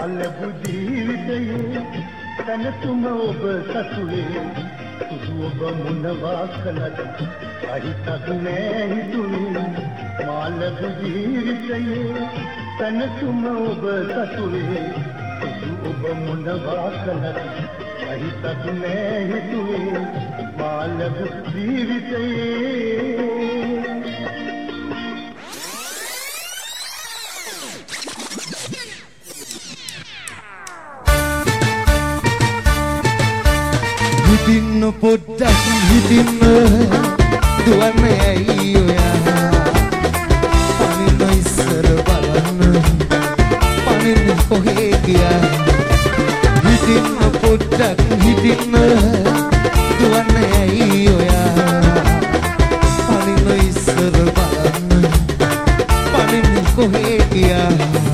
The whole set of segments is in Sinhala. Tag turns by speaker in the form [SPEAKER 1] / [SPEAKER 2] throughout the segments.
[SPEAKER 1] මාලබු ජීවිතයේ තනතුම ඔබ සතුලේ සුදු ඔබ මුනවා කලත් අහිතක් නෑ හිතුනේ මාලබු ජීවිතයේ තනතුම ඔබ සතුලේ සුදු ඔබ මුනවා කලත් අහිතක් නෑ හිතුනේ මාලබු ජීවිතයේ
[SPEAKER 2] හිටින්න පොඩ්ඩක් හිටින්න දුවන්නේ ඇයි ඔයා පනින්න ඉස්සර බලන්න පනින්න කොහේ ගියා හිටින්න පොඩ්ඩක් හිටින්න දුවන්නේ ඇයි ඔයා පනින්න ඉස්සර බලන්න පනින්න කොහේ ගියා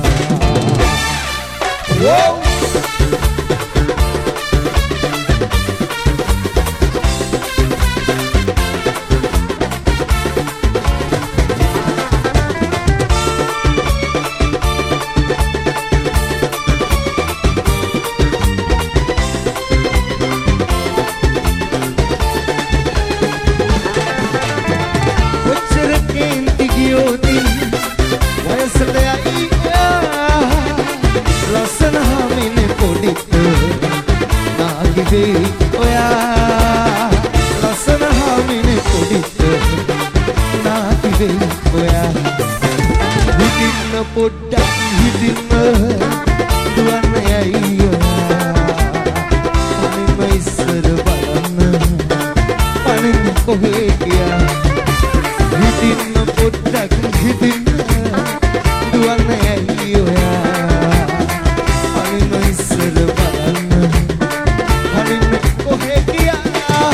[SPEAKER 2] පොඩ්ඩක් හිටින්න දුවන්නේ ඇයි ඔයා පනින්න ඉස්සර බලන්න පනින්න කොහේ ගියා හිටින්න පොඩ්ඩක් හිටින්න දුවන්නේ ඇයි ඔයා පනින්න ඉස්සර බලන්න පනින්න කොහේ ගියා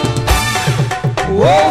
[SPEAKER 2] වෝ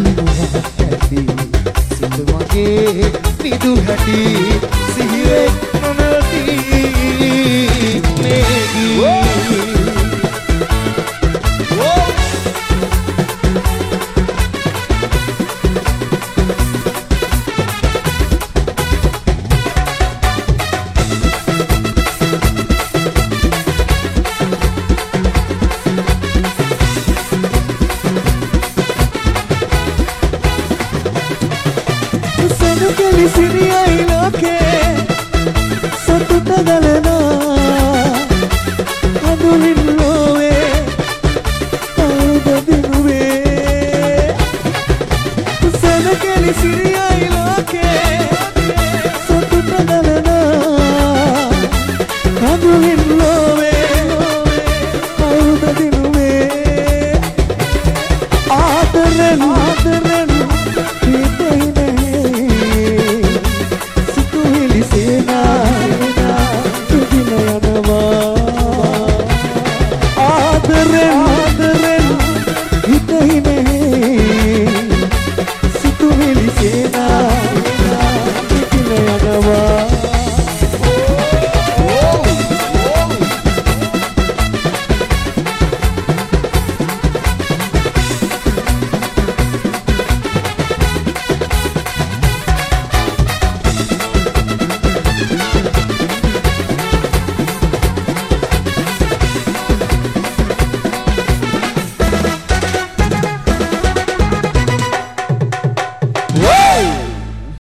[SPEAKER 3] Situ wage, nidu hati, sihiwe